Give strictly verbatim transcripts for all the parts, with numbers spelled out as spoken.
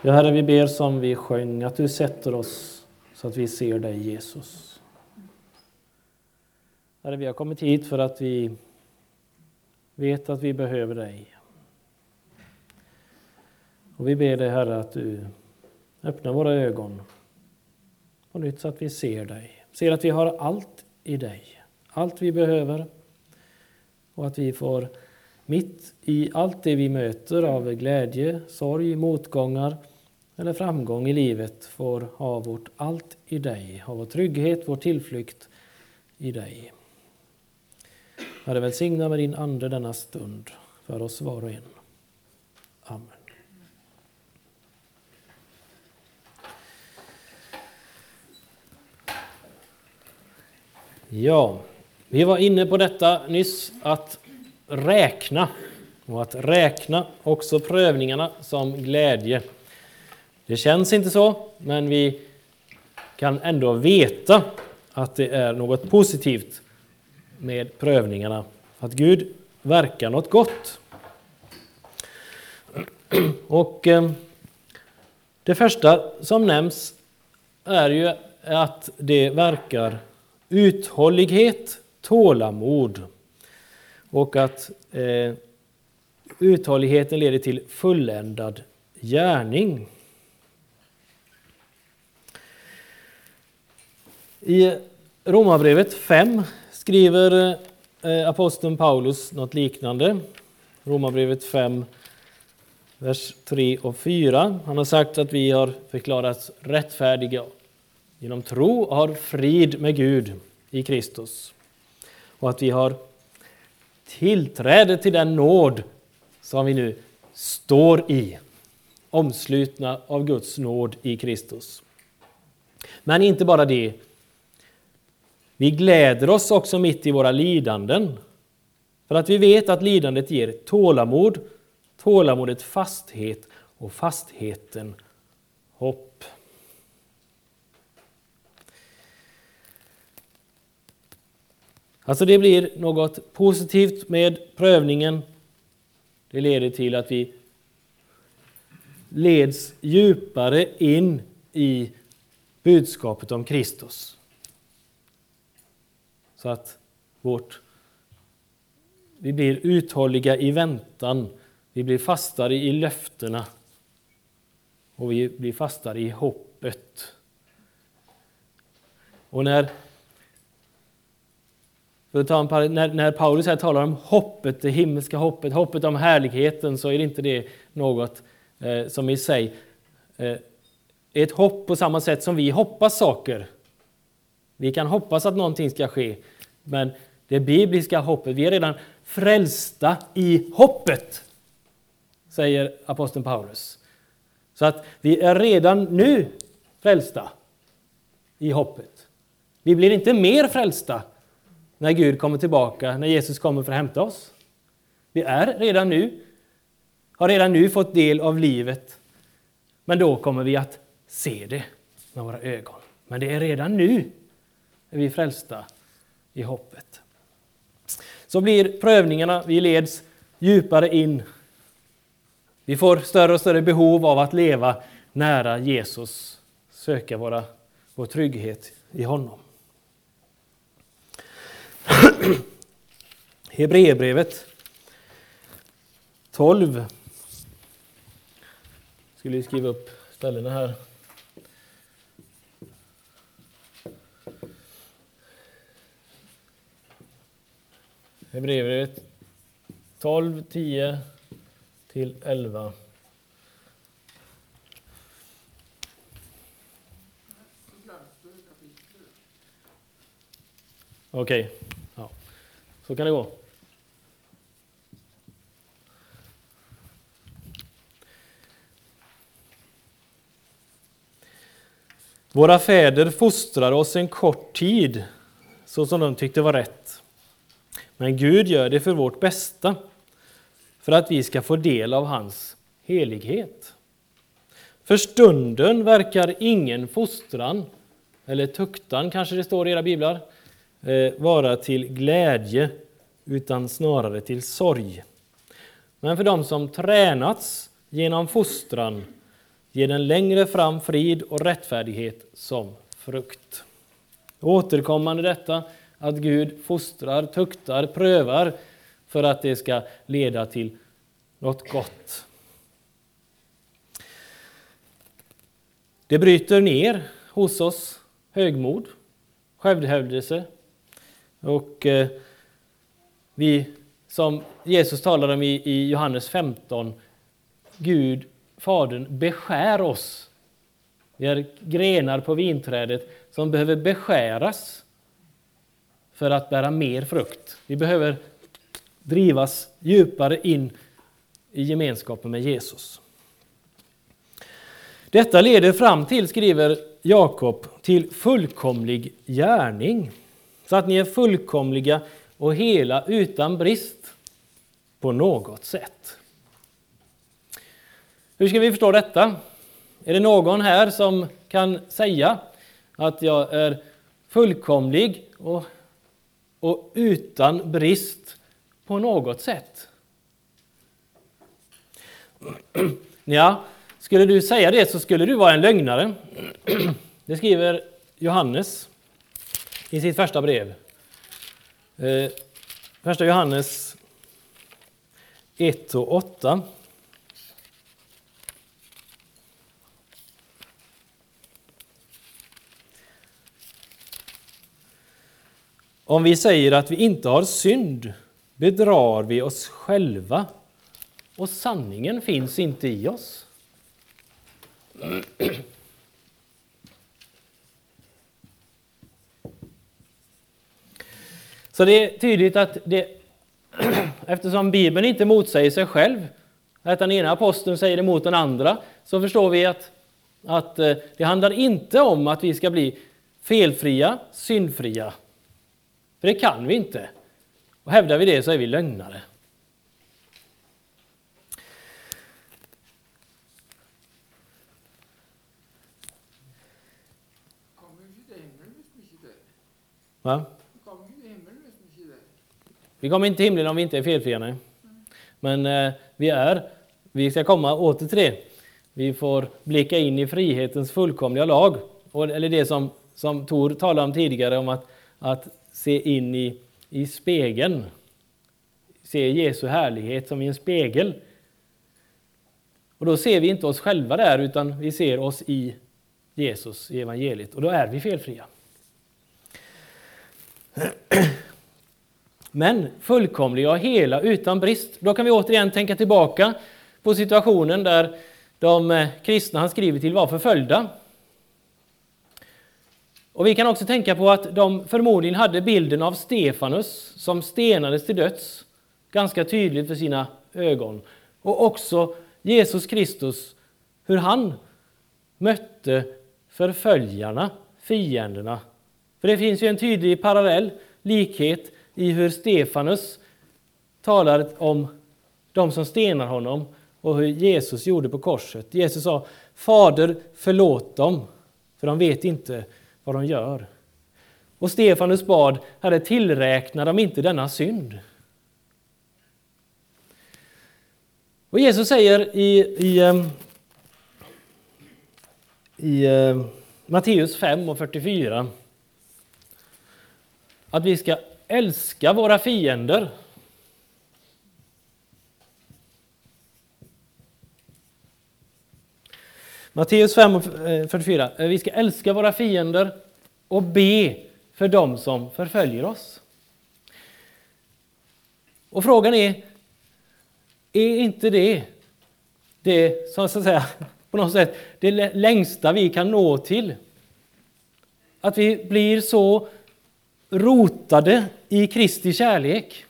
Ja, Herre, vi ber som vi sjöng att du sätter oss så att vi ser dig, Jesus. Herre, vi har kommit hit för att vi vet att vi behöver dig. Och vi ber dig, Herre, att du öppnar våra ögon på nytt så att vi ser dig. Ser att vi har allt i dig. Allt vi behöver. Och att vi får mitt i allt det vi möter av glädje, sorg, motgångar eller framgång i livet får ha vårt allt i dig. Ha vår trygghet, vår tillflykt i dig. Herre, välsigna med din ande denna stund för oss var och en. Amen. Ja, vi var inne på detta nyss, att räkna. Och att räkna också prövningarna som glädje. Det känns inte så, men vi kan ändå veta att det är något positivt med prövningarna. Att Gud verkar något gott. Och eh, det första som nämns är ju att det verkar uthållighet, tålamod. Och att eh, uthålligheten leder till fulländad gärning. I Romarbrevet fem skriver eh, aposteln Paulus något liknande. Romarbrevet fem, vers tre och fyra. Han har sagt att vi har förklarats rättfärdiga genom tro och har frid med Gud i Kristus. Och att vi har tillträde till den nåd som vi nu står i. Omslutna av Guds nåd i Kristus. Men inte bara det. Vi gläder oss också mitt i våra lidanden. För att vi vet att lidandet ger tålamod. Tålamodet fasthet och fastheten hopp. Alltså det blir något positivt med prövningen. Det leder till att vi leds djupare in i budskapet om Kristus. Så att vårt, vi blir uthålliga i väntan. Vi blir fastare i löftena. Och vi blir fastare i hoppet. Och när För att ta en par, när, när Paulus här talar om hoppet, det himmelska hoppet, hoppet om härligheten, så är det inte det något eh, som i sig eh, är ett hopp på samma sätt som vi hoppas saker. Vi kan hoppas att någonting ska ske, men det bibliska hoppet, vi är redan frälsta i hoppet, säger aposteln Paulus. Så att vi är redan nu frälsta i hoppet. Vi blir inte mer frälsta när Gud kommer tillbaka, när Jesus kommer för att hämta oss. Vi är redan nu, har redan nu fått del av livet. Men då kommer vi att se det med våra ögon. Men det är redan nu är vi frälsta i hoppet. Så blir prövningarna, vi leds djupare in. Vi får större och större behov av att leva nära Jesus. Söka våra, vår trygghet i honom. Hebreerbrevet tolv. Skulle vi skriva upp ställena här. Hebreerbrevet tolv, tio till elva. Okej, okay. Ja. Så kan det gå. Våra fäder fostrar oss en kort tid, så som de tyckte var rätt. Men Gud gör det för vårt bästa, för att vi ska få del av hans helighet. För stunden verkar ingen fostran, eller tuktan kanske det står i era biblar, vara till glädje, utan snarare till sorg. Men för dem som tränats genom fostran ger den längre fram frid och rättfärdighet som frukt. Återkommande detta att Gud fostrar, tuktar, prövar för att det ska leda till något gott. Det bryter ner hos oss högmod, självhävdelse och eh, vi, som Jesus talar om i, i Johannes femton, Gud, Fadern, beskär oss. Vi är grenar på vinträdet som behöver beskäras för att bära mer frukt. Vi behöver drivas djupare in i gemenskapen med Jesus. Detta leder fram till, skriver Jakob, till fullkomlig gärning. Så att ni är fullkomliga och hela utan brist på något sätt. Hur ska vi förstå detta? Är det någon här som kan säga att jag är fullkomlig och, och utan brist på något sätt? Ja, skulle du säga det så skulle du vara en lögnare. Det skriver Johannes i sitt första brev. Eh, första Johannes ett och åtta. Om vi säger att vi inte har synd, bedrar vi oss själva och sanningen finns inte i oss. Så det är tydligt att det, eftersom Bibeln inte motsäger sig själv, att den ena aposteln säger emot den andra, så förstår vi att, att det handlar inte om att vi ska bli felfria, syndfria. För det kan vi inte. Och hävdar vi det så är vi lögnare. Va? Vi kommer inte till himlen om vi inte är felfria. Nej. Men eh, vi är, vi ska komma åter till det. Vi får blicka in i frihetens fullkomliga lag. Och, eller det som, som Tor talade om tidigare, om att, att se in i, i spegeln. Se Jesu härlighet som i en spegel. Och då ser vi inte oss själva där, utan vi ser oss i Jesus, i evangeliet. Och då är vi felfria. Men fullkomliga och hela utan brist. Då kan vi återigen tänka tillbaka på situationen där de kristna han skriver till var förföljda. Och vi kan också tänka på att de förmodligen hade bilden av Stefanus som stenades till döds ganska tydligt för sina ögon. Och också Jesus Kristus, hur han mötte förföljarna, fienderna. För det finns ju en tydlig parallell likhet i hur Stefanus talar om de som stenar honom och hur Jesus gjorde på korset. Jesus sa: Fader, förlåt dem, för de vet inte vad de gör. Och Stefanus bad: Herre, tillräkna dem inte denna synd. Och Jesus säger i, i, i, i Matteus fem och fyrtiofyra att vi ska älska våra fiender. Matteus fem och fyrtiofyra. Vi ska älska våra fiender och be för dem som förföljer oss. Och frågan är, är inte det det som så att säga på något sätt det längsta vi kan nå till? Att vi blir så rotade i Kristi kärlek.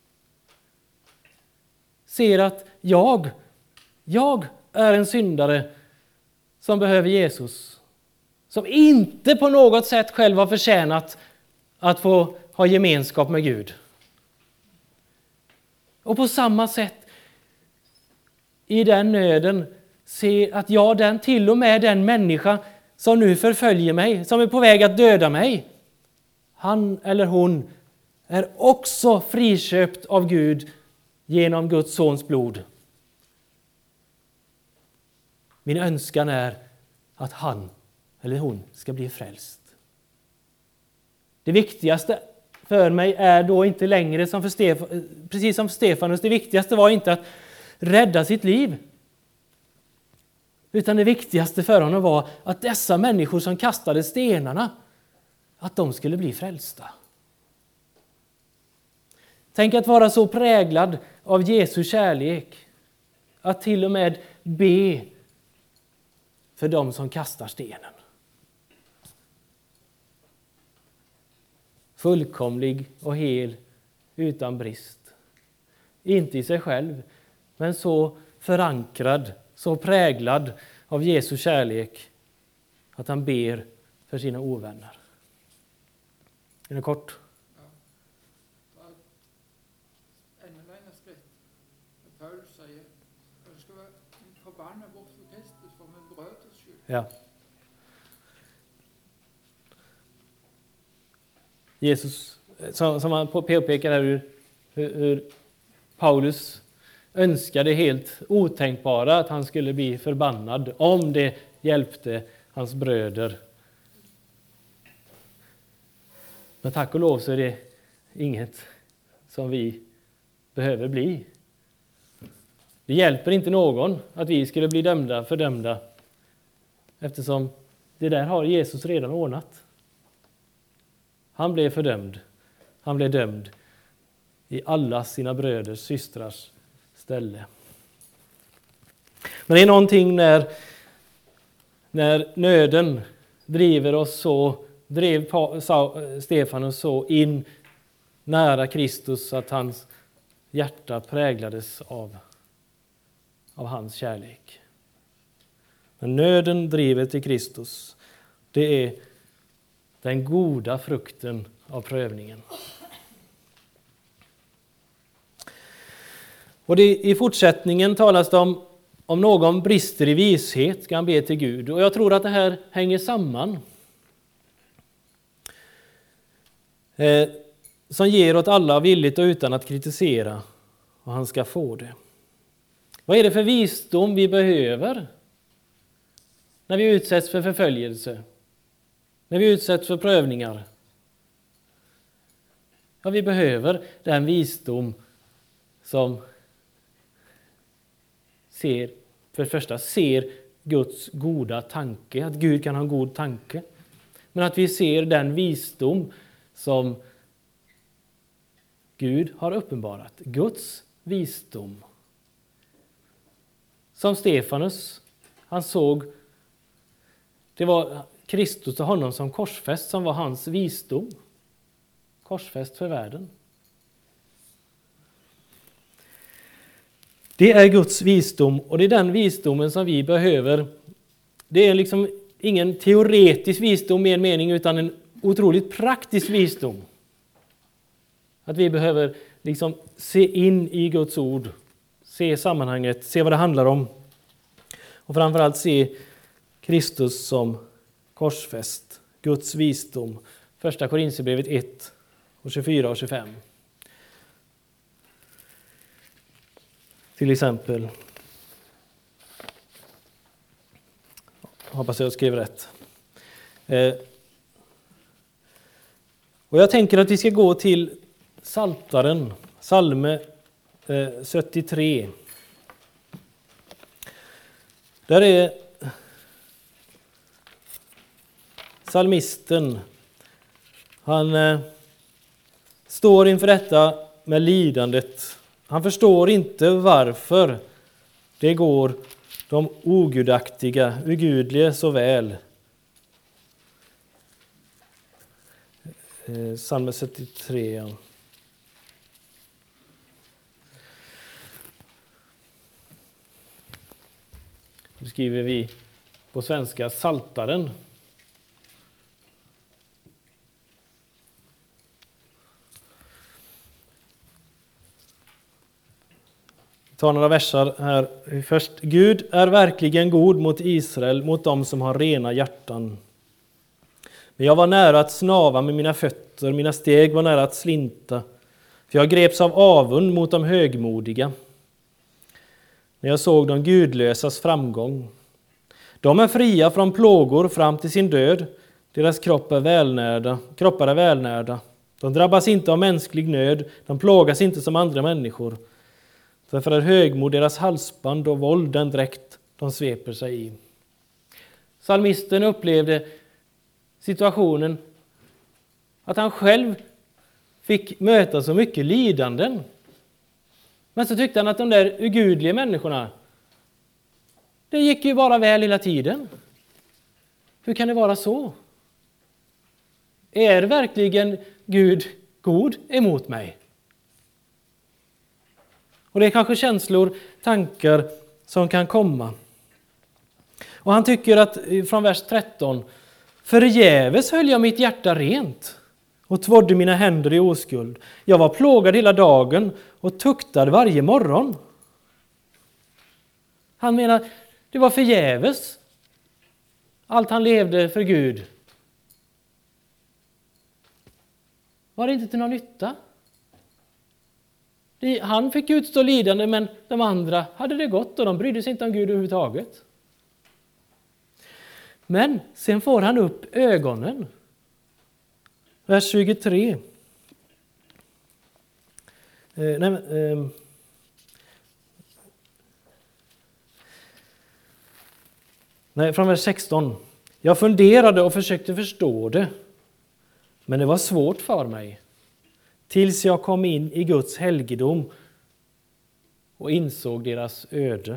Ser att jag, jag är en syndare som behöver Jesus. Som inte på något sätt själv har förtjänat att få ha gemenskap med Gud. Och på samma sätt i den nöden se att jag, den till och med den människa som nu förföljer mig, som är på väg att döda mig, han eller hon är också friköpt av Gud genom Guds sons blod. Min önskan är att han eller hon ska bli frälst. Det viktigaste för mig är då inte längre som för Stefan, precis som för Stefanus. Det viktigaste var inte att rädda sitt liv. Utan det viktigaste för honom var att dessa människor som kastade stenarna, att de skulle bli frälsta. Tänk att vara så präglad av Jesu kärlek att till och med be för dem som kastar stenen. Fullkomlig och hel, utan brist. Inte i sig själv, men så förankrad, så präglad av Jesu kärlek att han ber för sina ovänner. Är det kort? Ja. Ännu längre skritt. Paulus säger att det ska vara förbanna bort för Kristus för min bröders skull. Ja. Jesus, som, som han påpekar här hur, hur Paulus önskade helt otänkbara att han skulle bli förbannad om det hjälpte hans bröder. Men tack och lov så är det inget som vi behöver bli. Det hjälper inte någon att vi skulle bli dömda, fördömda, eftersom det där har Jesus redan ordnat. Han blev fördömd. Han blev dömd i alla sina bröders, systrars ställe. Men det är någonting när, när nöden driver oss så, drev Stefanus så in nära Kristus att hans hjärta präglades av, av hans kärlek. När nöden driver till Kristus, det är den goda frukten av prövningen. Och det, i fortsättningen talas det om om någon brister i vishet ska han be till Gud. Och jag tror att det här hänger samman. Eh, som ger åt alla villigt och utan att kritisera. Och han ska få det. Vad är det för visdom vi behöver när vi utsätts för förföljelse? När vi utsätts för prövningar? Ja, vi behöver den visdom som ser, för det första ser Guds goda tanke, att Gud kan ha en god tanke. Men att vi ser den visdom som Gud har uppenbarat. Guds visdom. Som Stefanus, han såg, det var Kristus och honom som korsfäst som var hans visdom. Korsfäst för världen. Det är Guds visdom och det är den visdomen som vi behöver. Det är liksom ingen teoretisk visdom i en mening utan en otroligt praktisk visdom. Att vi behöver liksom se in i Guds ord, se sammanhanget, se vad det handlar om. Och framförallt se Kristus som korsfäst, Guds visdom. Första Korinthierbrevet ett och tjugofyra och tjugofem. Till exempel. Hoppas jag skrev rätt. Eh, och jag tänker att vi ska gå till Psaltaren, Psalme eh, sjuttiotre. Där är psalmisten. Han eh, står inför detta med lidandet. Han förstår inte varför det går de ogudaktiga, ogudliga så väl. Eh, Psalm sjuttiotre. Ja. Nu skriver vi på svenska Psaltaren. Ta några versar här. Först. Gud är verkligen god mot Israel, mot dem som har rena hjärtan. Men jag var nära att snava med mina fötter, mina steg var nära att slinta. För jag greps av avund mot de högmodiga. När jag såg de gudlösas framgång. De är fria från plågor fram till sin död. Deras kropp är välnärda, kroppar är välnärda. De drabbas inte av mänsklig nöd. De plågas inte som andra människor. Därför är högmod deras halsband och våld den dräkt de sveper sig i. Psalmisten upplevde situationen att han själv fick möta så mycket lidanden. Men så tyckte han att de där ugudliga människorna, det gick ju bara väl hela tiden. Hur kan det vara så? Är verkligen Gud god emot mig? Och det är kanske känslor, tankar som kan komma. Och han tycker att från vers tretton, förgäves höll jag mitt hjärta rent och tvådde mina händer i oskuld. Jag var plågad hela dagen och tuktade varje morgon. Han menar, det var förgäves. Allt han levde för Gud. Var det inte till någon nytta? Han fick utstå lidande, men de andra hade det gott och de brydde sig inte om Gud överhuvudtaget. Men sen får han upp ögonen. Vers tjugotre. Eh, nej, eh, nej, från vers sexton. Jag funderade och försökte förstå det, men det var svårt för mig. Tills jag kom in i Guds helgedom och insåg deras öde.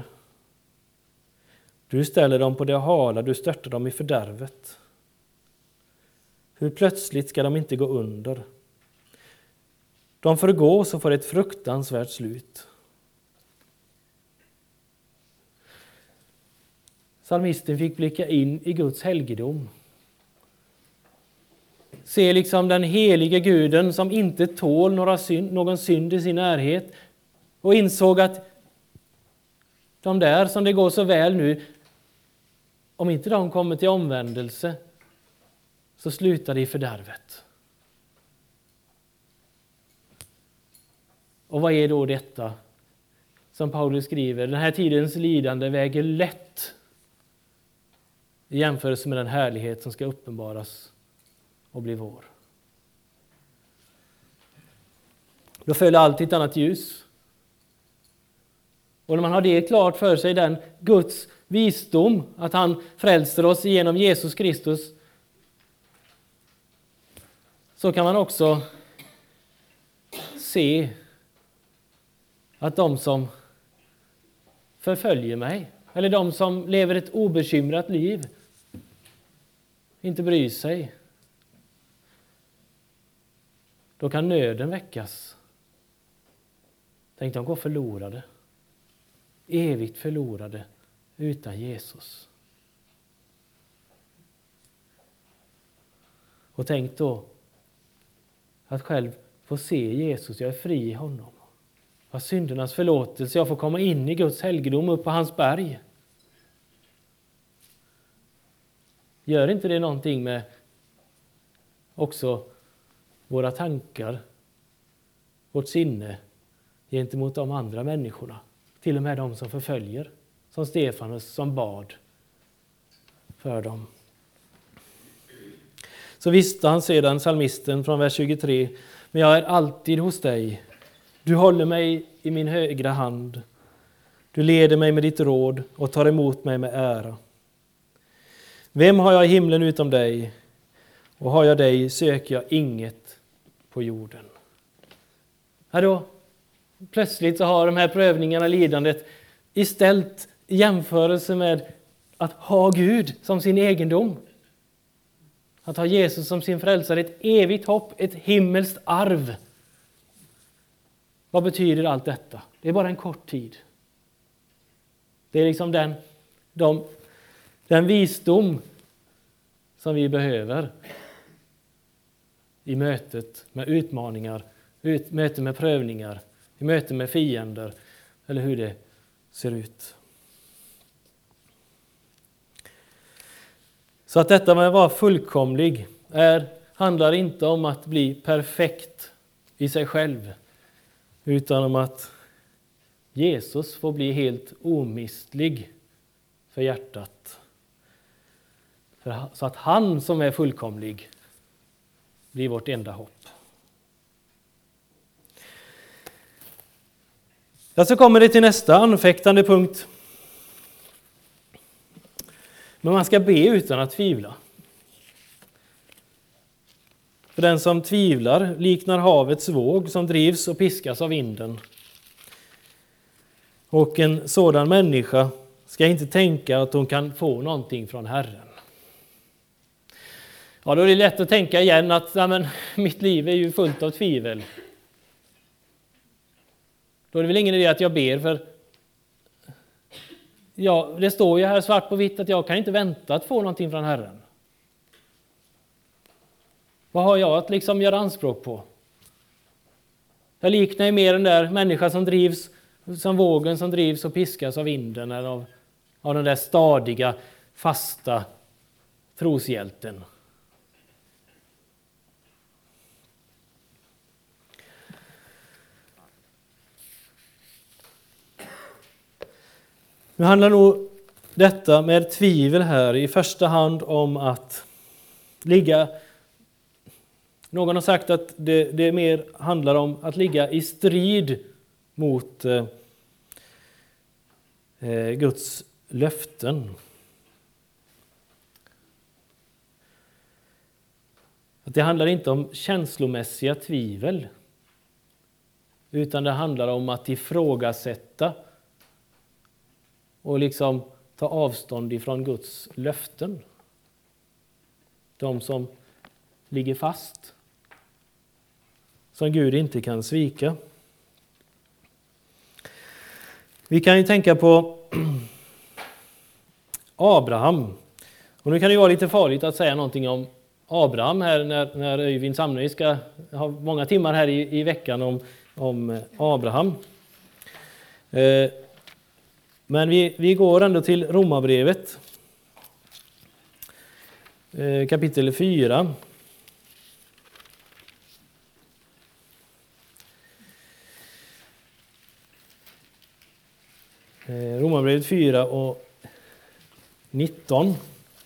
Du ställer dem på det hala, du störtar dem i fördärvet. Hur plötsligt ska de inte gå under? De förgås och får ett fruktansvärt slut. Psalmisten fick blicka in i Guds helgedom. Se liksom den heliga guden som inte tål några synd, någon synd i sin närhet. Och insåg att de där som det går så väl nu, om inte de kommer till omvändelse så slutar det i fördärvet. Och vad är då detta som Paulus skriver? Den här tidens lidande väger lätt i jämförelse med den härlighet som ska uppenbaras och bli vår. Då följer alltid ett annat ljus. Och när man har det klart för sig, den Guds visdom, att han frälser oss genom Jesus Kristus, så kan man också se att de som förföljer mig, eller de som lever ett obekymrat liv, inte bryr sig. Då kan nöden väckas. Tänk, de går förlorade. Evigt förlorade utan Jesus. Och tänk då att själv få se Jesus, jag är fri i honom. Jag har syndernas förlåtelse, jag får komma in i Guds helgedom upp på hans berg. Gör inte det någonting med också våra tankar, vårt sinne gentemot de andra människorna? Till och med de som förföljer, som Stefanus som bad för dem. Så visste han sedan psalmisten från vers tjugotre, men jag är alltid hos dig. Du håller mig i min högra hand. Du leder mig med ditt råd och tar emot mig med ära. Vem har jag i himlen utom dig? Och har jag dig söker jag inget på jorden. Här då, plötsligt så har de här prövningarna, lidandet, istället i jämförelse med att ha Gud som sin egendom. Att ha Jesus som sin frälsare, ett evigt hopp, ett himmelskt arv. Vad betyder allt detta? Det är bara en kort tid. Det är liksom den, de, den visdom som vi behöver i mötet med utmaningar, ut, möte med prövningar, i möte med fiender, eller hur det ser ut. Så att detta med att vara fullkomlig är, handlar inte om att bli perfekt i sig själv, utan om att Jesus får bli helt omistlig för hjärtat. För, så att han som är fullkomlig blir vårt enda hopp. Ja, så kommer det till nästa anfäktande punkt. Men man ska be utan att tvivla. För den som tvivlar liknar havets våg som drivs och piskas av vinden. Och en sådan människa ska inte tänka att hon kan få någonting från Herren. Ja, då är det lätt att tänka igen att ja, men, mitt liv är ju fullt av tvivel. Då är det väl ingen idé att jag ber, för ja, det står ju här svart på vitt att jag kan inte vänta att få någonting från Herren. Vad har jag att liksom göra anspråk på? Jag liknar ju mer den där människa som drivs som vågen som drivs och piskas av vinden eller av, av den där stadiga, fasta troshjälten. Nu handlar nog detta med tvivel här i första hand om att ligga. Någon har sagt att det, det mer handlar om att ligga i strid mot eh, Guds löften. Att det handlar inte om känslomässiga tvivel, utan det handlar om att ifrågasätta och liksom ta avstånd ifrån Guds löften. De som ligger fast, som Gud inte kan svika. Vi kan ju tänka på Abraham. Och nu kan det vara lite farligt att säga någonting om Abraham här när, när Öyvind Samnöj ska ha många timmar här i, i veckan om, om Abraham. Eh, men vi, vi går ändå till Romarbrevet. Eh, kapitel fyra. Eh, Romarbrevet fyra och nitton.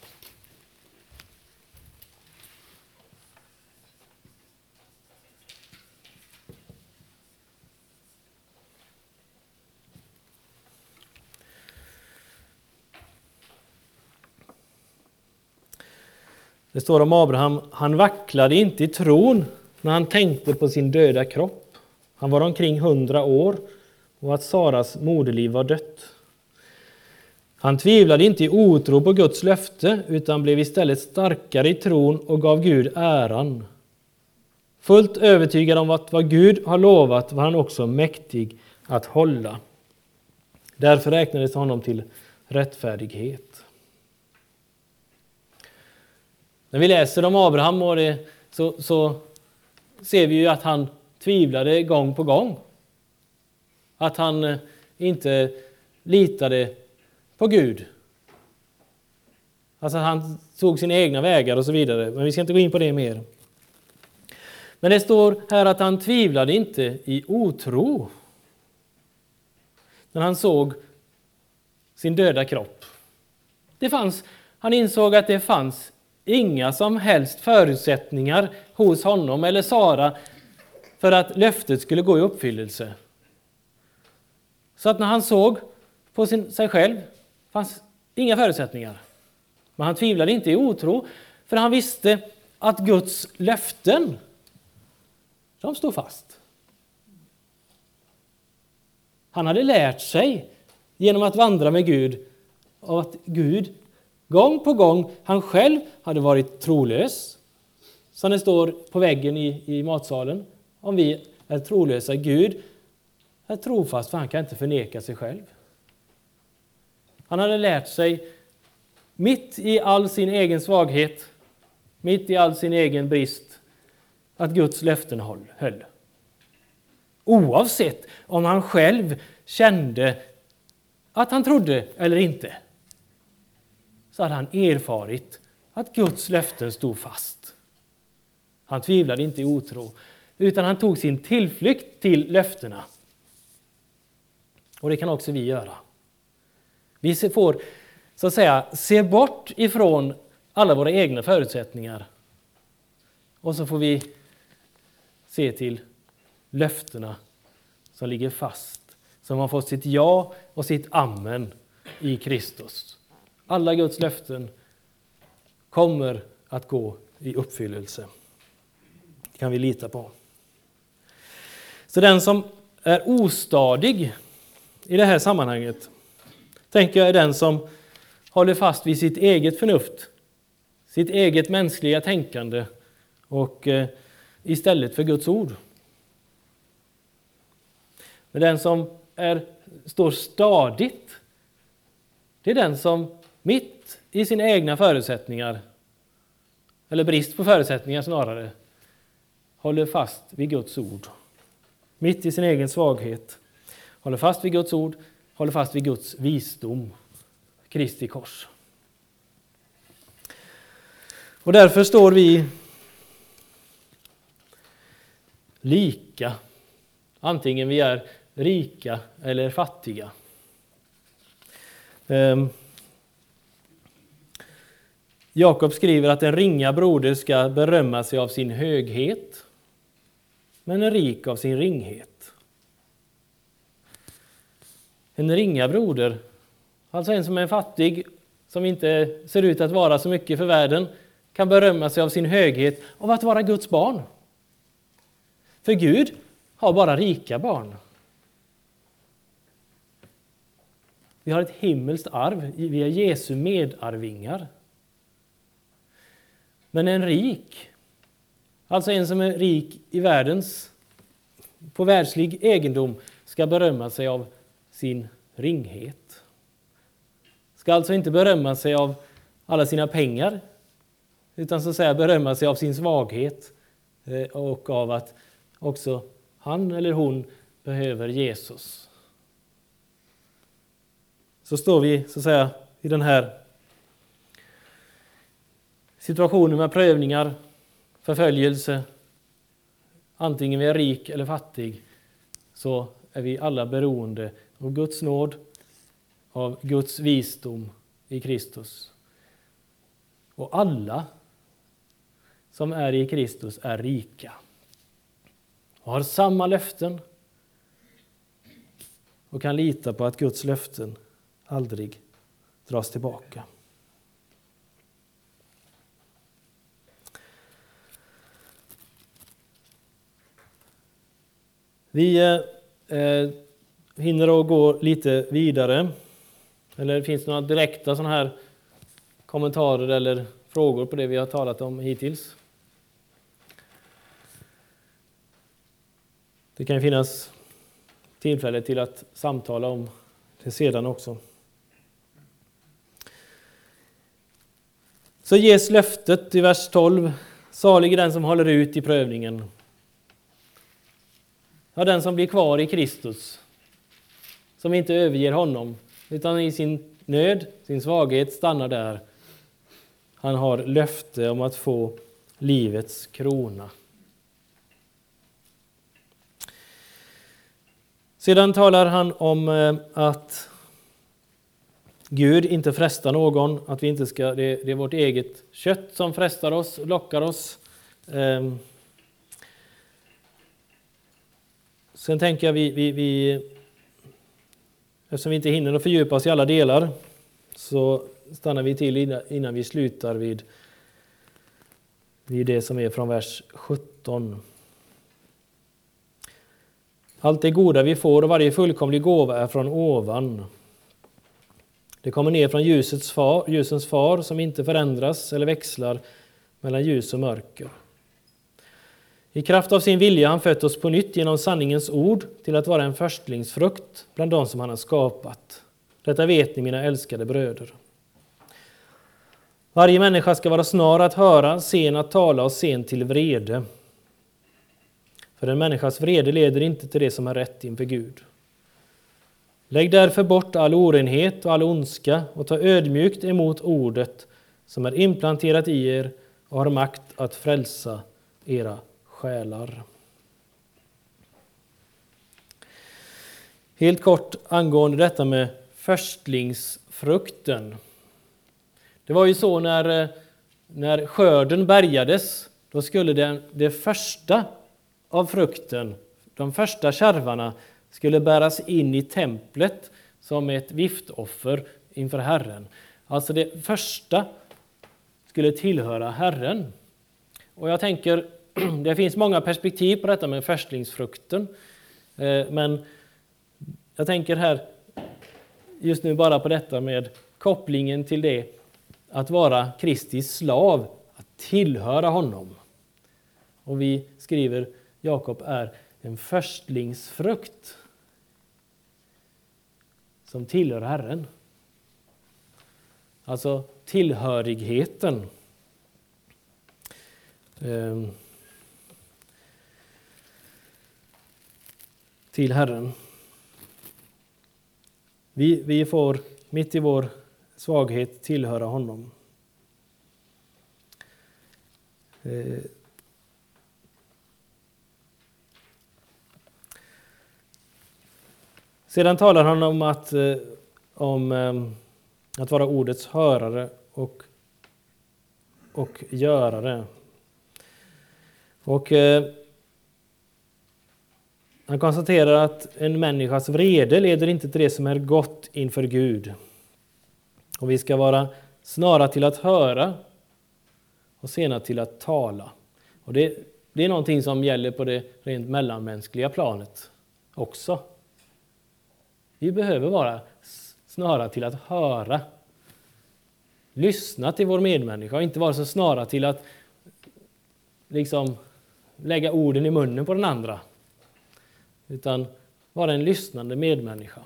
Det står om Abraham, han vacklade inte i tron när han tänkte på sin döda kropp. Han var omkring hundra år och att Saras moderliv var dött. Han tvivlade inte i otro på Guds löfte utan blev istället starkare i tron och gav Gud äran. Fullt övertygad om att vad Gud har lovat var han också mäktig att hålla. Därför räknades honom till rättfärdighet. När vi läser om Abraham och det, så, så ser vi ju att han tvivlade gång på gång. Att han inte litade på Gud. Alltså han tog sina egna vägar och så vidare. Men vi ska inte gå in på det mer. Men det står här att han tvivlade inte i otro. När han såg sin döda kropp. Det fanns, han insåg att det fanns inga som helst förutsättningar hos honom eller Sara för att löftet skulle gå i uppfyllelse. Så att när han såg på sin, sig själv fanns inga förutsättningar. Men han tvivlade inte i otro, för han visste att Guds löften, de stod fast. Han hade lärt sig genom att vandra med Gud av att Gud gång på gång, han själv hade varit trolös. Som det står på väggen i, i matsalen. Om vi är trolösa, Gud är trofast, för han kan inte förneka sig själv. Han hade lärt sig mitt i all sin egen svaghet, mitt i all sin egen brist, att Guds löften höll. Oavsett om han själv kände att han trodde eller inte, så hade han erfarit att Guds löften stod fast. Han tvivlade inte i otro, utan han tog sin tillflykt till löftena. Och det kan också vi göra. Vi får så att säga se bort ifrån alla våra egna förutsättningar. Och så får vi se till löftena som ligger fast, som har fått sitt ja och sitt amen i Kristus. Alla Guds löften kommer att gå i uppfyllelse. Det kan vi lita på. Så den som är ostadig i det här sammanhanget, tänker jag, är den som håller fast vid sitt eget förnuft, sitt eget mänskliga tänkande och eh, istället för Guds ord. Men den som är, står stadigt, det är den som mitt i sina egna förutsättningar, eller brist på förutsättningar snarare, håller fast vid Guds ord. Mitt i sin egen svaghet håller fast vid Guds ord, håller fast vid Guds visdom, Kristi kors. Och därför står vi lika, antingen vi är rika eller fattiga. Um, Jakob skriver att en ringa broder ska berömma sig av sin höghet, men en rik av sin ringhet. En ringa broder, alltså en som är fattig, som inte ser ut att vara så mycket för världen, kan berömma sig av sin höghet av att vara Guds barn. För Gud har bara rika barn. Vi har ett himmelskt arv, vi är Jesu medarvingar. Men en rik, alltså en som är rik i världens, på världslig egendom, ska berömma sig av sin ringhet. Ska alltså inte berömma sig av alla sina pengar, utan så att säga berömma sig av sin svaghet och av att också han eller hon behöver Jesus. Så står vi så att säga i den här situationen med prövningar, förföljelse, antingen vi är rik eller fattig, så är vi alla beroende av Guds nåd, av Guds visdom i Kristus. Och alla som är i Kristus är rika och har samma löften och kan lita på att Guds löften aldrig dras tillbaka. Vi eh, hinner att gå lite vidare. Eller finns det några direkta sådana här kommentarer eller frågor på det vi har talat om hittills? Det kan finnas tillfälle till att samtala om det sedan också. Så ges löftet i vers tolv. Salig är den som håller ut i prövningen. Ja, den som blir kvar i Kristus. Som inte överger honom, utan i sin nöd, sin svaghet stannar där. Han har löfte om att få livets krona. Sedan talar han om att Gud inte frestar någon, att vi inte ska, det, det är vårt eget kött som frestar oss, lockar oss. Sen tänker jag vi, vi, vi eftersom vi inte hinner att fördjupa oss i alla delar, så stannar vi till innan, innan vi slutar vid, vid det som är från vers sjutton. Allt det goda vi får och varje fullkomlig gåva är från ovan. Det kommer ner från ljusets far, ljusens far som inte förändras eller växlar mellan ljus och mörker. I kraft av sin vilja har han fött oss på nytt genom sanningens ord till att vara en förstlingsfrukt bland de som han har skapat. Detta vet ni, mina älskade bröder. Varje människa ska vara snar att höra, sen att tala och sen till vrede. För en människas vrede leder inte till det som är rätt inför Gud. Lägg därför bort all orenhet och all ondska och ta ödmjukt emot ordet som är implanterat i er och har makt att frälsa era själar. Helt kort angående detta med förstlingsfrukten. Det var ju så när när skörden bärgades, då skulle det, det första av frukten, de första kärvarna, skulle bäras in i templet som ett viftoffer inför Herren. Alltså det första skulle tillhöra Herren. Och jag tänker, det finns många perspektiv på detta med förstlingsfrukten. Men jag tänker här just nu bara på detta med kopplingen till det att vara Kristi slav, att tillhöra honom. Och vi skriver, Jakob är en förstlingsfrukt som tillhör Herren. Alltså tillhörigheten. Eh, till Herren. Vi, vi får mitt i vår svaghet tillhöra honom. Eh, Sedan talar han om att, eh, om, eh, att vara ordets hörare och, och görare. Och eh, han konstaterar att en människas vrede leder inte till det som är gott inför Gud. Och vi ska vara snara till att höra och sena till att tala. Och det, det är någonting som gäller på det rent mellanmänskliga planet också. Vi behöver vara snara till att höra. Lyssna till vår medmänniska och inte vara så snara till att liksom lägga orden i munnen på den andra. Utan vara en lyssnande medmänniska.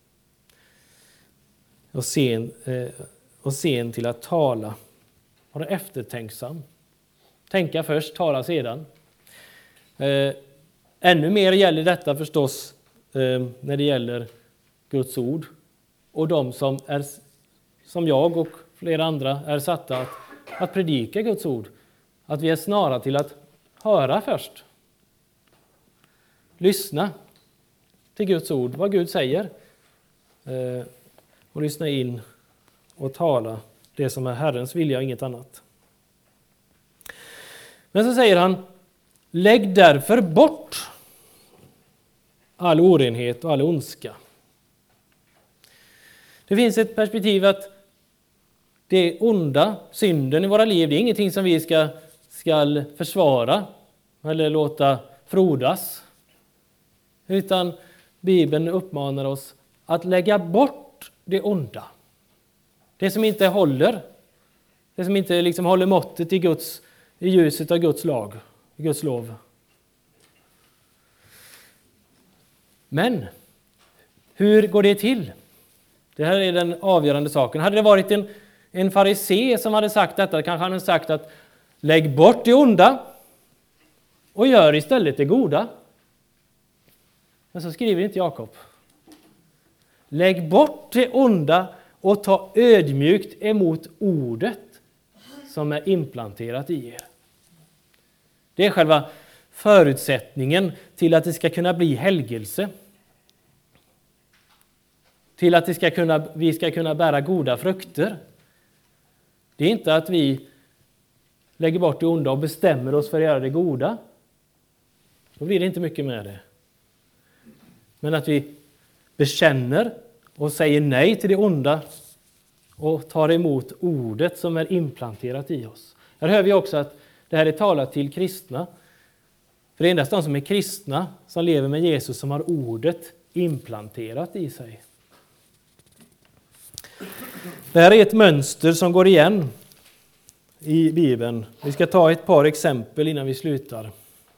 Och sen, eh, och sen till att tala. Vara eftertänksam. Tänka först, tala sedan. Eh, ännu mer gäller detta förstås eh, när det gäller Guds ord. Och de som, är, som jag och flera andra är satta att, att predika Guds ord. Att vi är snara till att höra först. Lyssna till Guds ord, vad Gud säger. Eh, och lyssna in och tala det som är Herrens vilja och inget annat. Men så säger han, lägg därför bort all orenhet och all ondska. Det finns ett perspektiv att det onda, synden i våra liv, det är ingenting som vi ska, ska försvara eller låta frodas. Utan Bibeln uppmanar oss att lägga bort det onda. Det som inte håller. Det som inte liksom håller måttet i, Guds, i ljuset av Guds lag, Guds lov. Men hur går det till? Det här är den avgörande saken. Hade det varit en, en farisé som hade sagt detta, kanske han hade sagt att lägg bort det onda och gör istället det goda. Men så skriver inte Jakob. Lägg bort det onda och ta ödmjukt emot ordet som är implanterat i er. Det är själva förutsättningen till att det ska kunna bli helgelse. Till att det ska kunna, vi ska kunna bära goda frukter. Det är inte att vi lägger bort det onda och bestämmer oss för att göra det goda. Då blir det inte mycket med det. Men att vi bekänner och säger nej till det onda och tar emot ordet som är implanterat i oss. Här hör vi också att det här är talat till kristna. För det är endast de som är kristna som lever med Jesus som har ordet implanterat i sig. Det här är ett mönster som går igen i Bibeln. Vi ska ta ett par exempel innan vi slutar.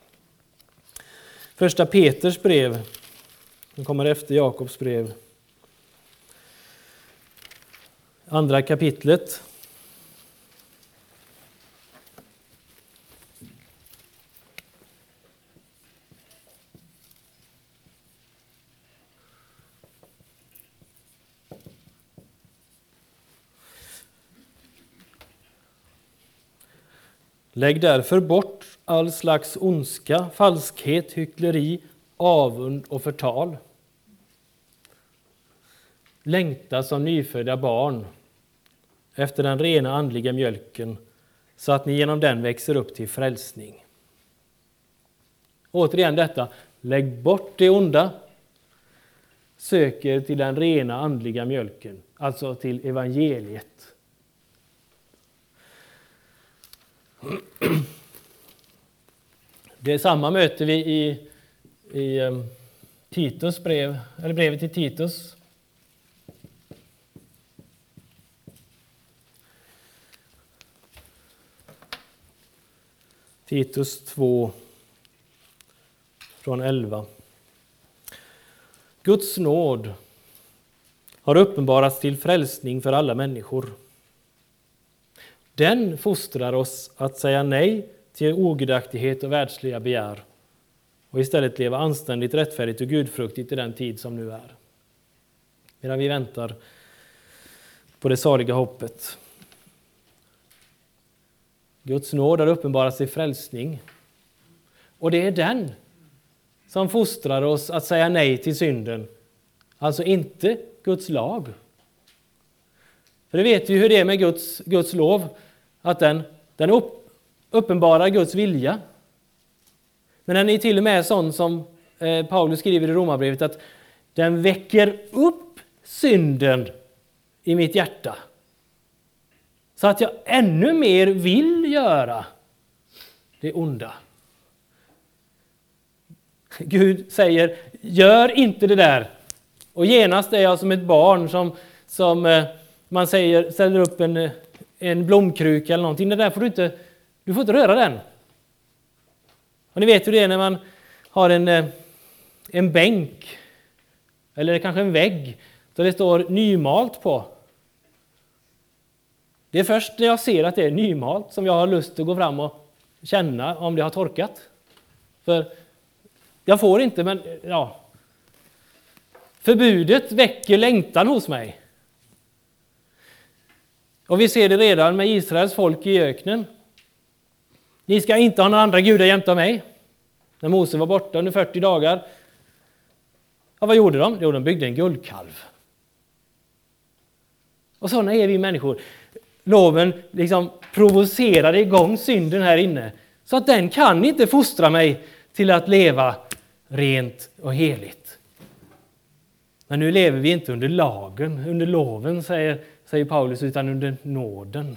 Första Peters brev, som kommer efter Jakobs brev. Andra kapitlet. Lägg därför bort all slags ondska, falskhet, hyckleri, avund och förtal. Längta som nyfödda barn efter den rena andliga mjölken så att ni genom den växer upp till frälsning. Återigen detta, lägg bort det onda, söker till den rena andliga mjölken, alltså till evangeliet. Det är samma möter vi i, i um, Titus brev, eller brevet till Titus. Titus två från elva. Guds nåd har uppenbarats till frälsning för alla människor. Den fostrar oss att säga nej till ogudaktighet och världsliga begär och istället leva anständigt, rättfärdigt och gudfruktigt i den tid som nu är. Medan vi väntar på det saliga hoppet. Guds nåd har uppenbarats till frälsning. Och det är den som fostrar oss att säga nej till synden. Alltså inte Guds lag. För det vet vi hur det är med Guds, Guds lov. Att den, den upp, uppenbarar Guds vilja. Men den är till och med sån som eh, Paulus skriver i Romarbrevet, att den väcker upp synden i mitt hjärta. Så att jag ännu mer vill göra det onda. Gud säger, gör inte det där. Och genast är jag som ett barn som, som eh, man säger, ställer upp en, en blomkruka eller någonting. Det där får du inte, du får inte röra den. Och ni vet hur det är när man har en, eh, en bänk eller kanske en vägg där det står nymalt på. Det är först när jag ser att det är nymalt som jag har lust att gå fram och känna om det har torkat. För jag får inte, men ja. Förbudet väcker längtan hos mig. Och vi ser det redan med Israels folk i öknen. Ni ska inte ha några andra gudar jämte mig. När Mose var borta under fyrtio dagar. Ja, vad gjorde de? Jo, de byggde en guldkalv. Och sådana är vi människor. Loven liksom provocerade igång synden här inne. Så att den kan inte fostra mig till att leva rent och heligt. Men nu lever vi inte under lagen, under loven, säger, säger Paulus, utan under nåden.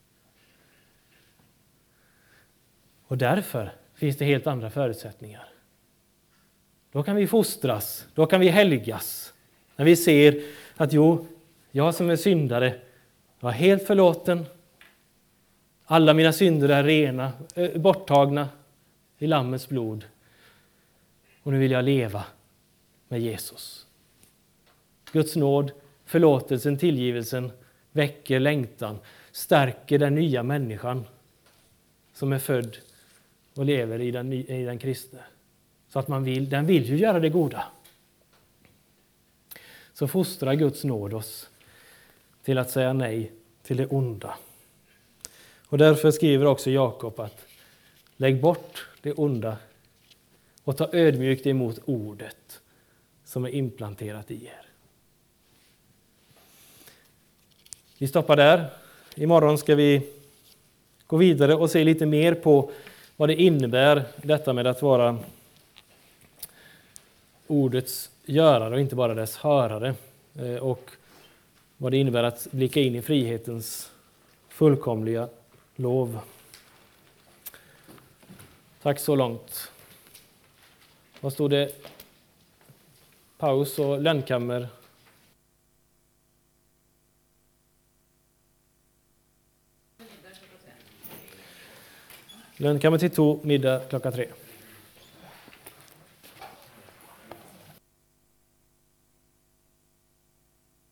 Och därför finns det helt andra förutsättningar. Då kan vi fostras, då kan vi helgas. När vi ser att jo, jag som är syndare, jag är helt förlåten. Alla mina synder är rena, borttagna i Lammets blod. Och nu vill jag leva med Jesus. Guds nåd, förlåtelsen, tillgivelsen väcker längtan, stärker den nya människan som är född och lever i den, i den kristne. Så att man vill, den vill ju göra det goda. Så fostrar Guds nåd oss till att säga nej till det onda. Och därför skriver också Jakob att lägg bort det onda och ta ödmjukt emot ordet som är implanterat i er. Vi stoppar där. Imorgon ska vi gå vidare och se lite mer på vad det innebär detta med att vara ordets görare och inte bara dess hörare. Och vad det innebär att blicka in i frihetens fullkomliga lov. Tack så långt. Vad stod det? Paus och lönnkammer. Lönnkammer till to, middag klockan tre.